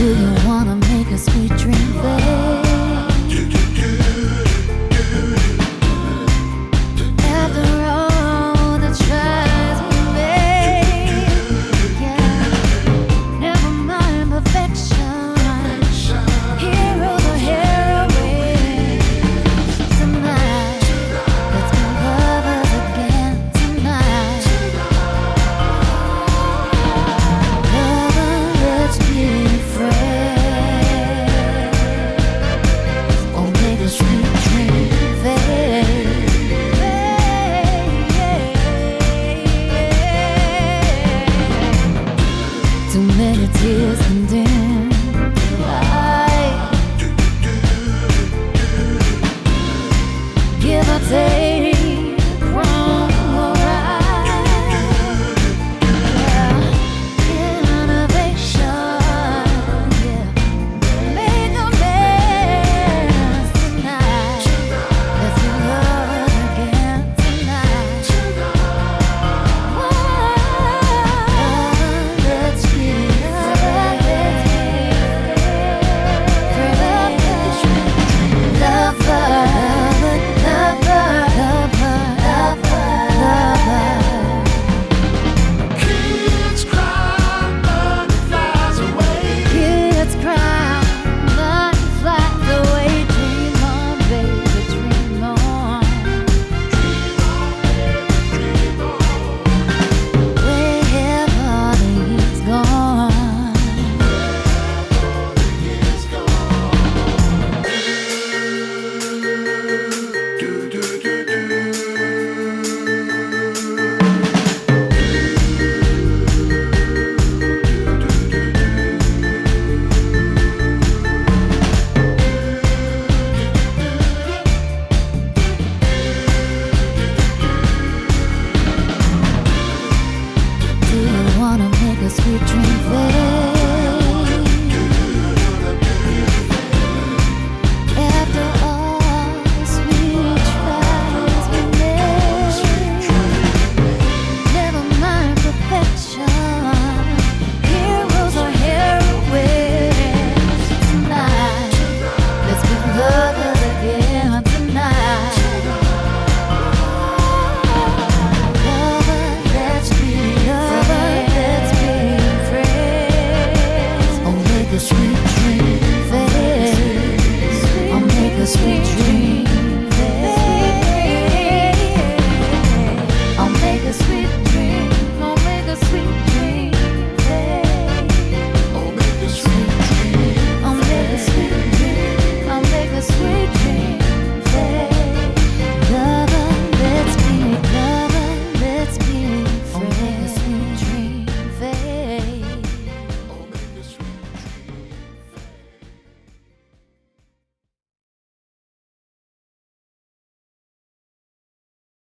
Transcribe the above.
you wanna make a sweet dream fade? After all the tries we made, yeah. Never mind perfection. Heroes or heroines. Tonight, let's be lovers again. Tonight, lover, let's be friends. Or make a sweet dream fade. Too many tears can dim